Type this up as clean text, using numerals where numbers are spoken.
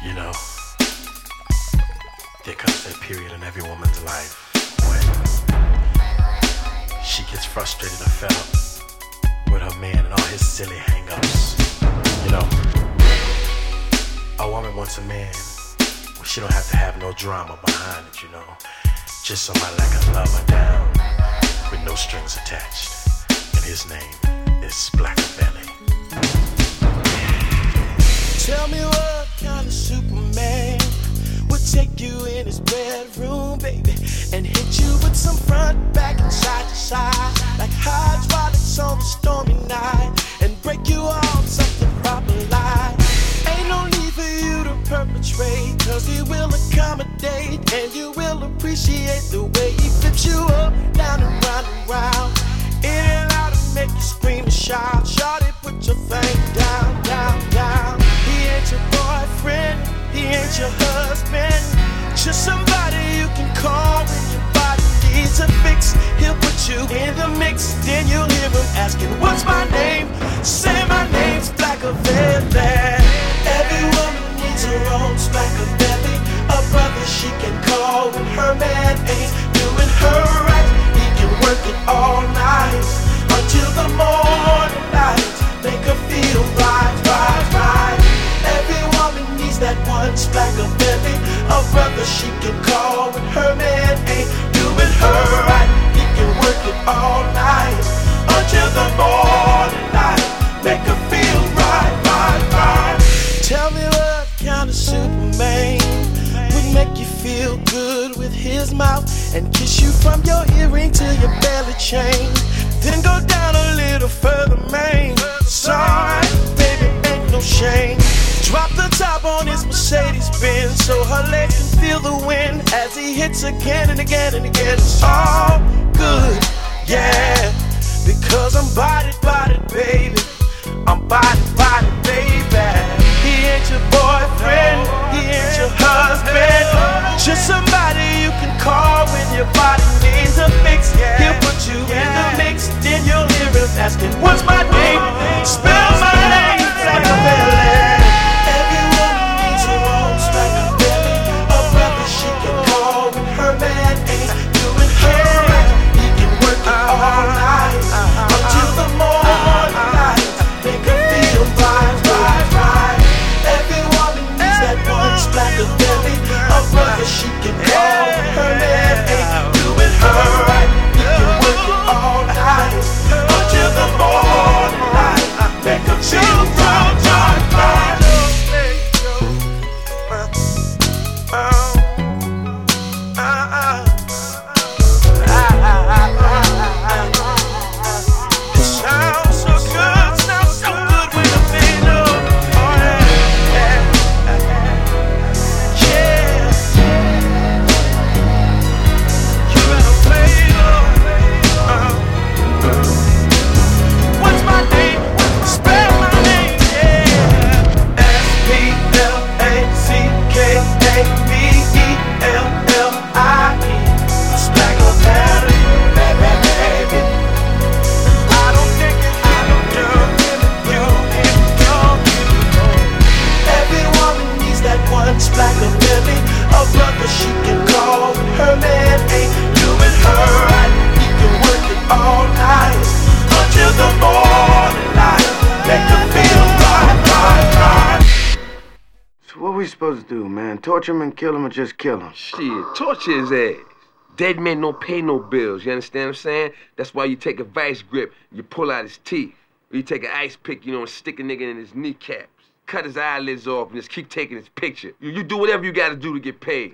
You know, there comes that period in every woman's life when she gets frustrated or fed up with her man and all his silly hang-ups. You know, a woman wants a man where she don't have to have no drama behind it, you know. Just somebody like a lover down with no strings attached. And his name is Blackavelli. Tell me what kind of Superman would take you in his bedroom, baby, and hit you with some front, back, and side to side, like hydraulics on a stormy night, and break you off something proper like. Ain't no need for you to perpetrate, cause he will accommodate, and you will appreciate the way he flips you up, down and round and round, in and out and make you scream and shout. Shawty, put your thing down, down, down. He ain't your boyfriend, he ain't your husband, just somebody you can call when your body needs a fix. He'll put you in the mix, then you'll hear him asking, what's my name? Say my name's Blackavelli. Every woman needs her own Blackavelli, a brother she can call when her man ain't doing her right. He can work it all night until the morning light, make her feel right, right, right. Every woman needs that one Blackavelli, a brother she can call when her man ain't doing her right. He can work it all night until the morning light, make her feel right, right, right. Tell me what kind of Superman would make you feel good with his mouth and kiss you from your earring to your belly chain, then go down a little further, man. It's alright, baby, ain't no shame. Drop the top on his Mercedes-Benz so her legs can feel the wind as he hits again and again and again. It's all good, yeah, because I'm bodied, baby. I'm bodied, baby. He ain't your boyfriend, he ain't your husband, just somebody you can call when your body needs a fix. He'll put you in the mix, then you'll hear him asking, what's my name? Spell my name, Blackavelli. Every woman needs her own Blackavelli, a brother she can call when her man ain't doing her right. He can work it all night until the morning light, make her feel right, right, right. Every woman needs that one Blackavelli, a brother she can call when her man ain't doing her right. He can work it all night until the morning light, make her feel right, right, right. Sounds so good when I'm in love. Oh yeah, yeah. You gotta play love. What's my name? Spell my name, yeah. S-P-L-A-C-K-A-V-E-L-L-I-E. Blackavelli, baby. I don't think you every woman needs that one Blackavelli, a brother she can call when her man ain't doing her right. He can work it all night until the morning light, make her feel right, right, right. So what we supposed to do, man? Torture him and kill him or just kill him? Shit, torture his ass. Dead men don't pay no bills, you understand what I'm saying? That's why you take a vice grip, you pull out his teeth. Or you take an ice pick, you know, and stick a nigga in his kneecaps. Cut his eyelids off and just keep taking his picture. You do whatever you gotta do to get paid.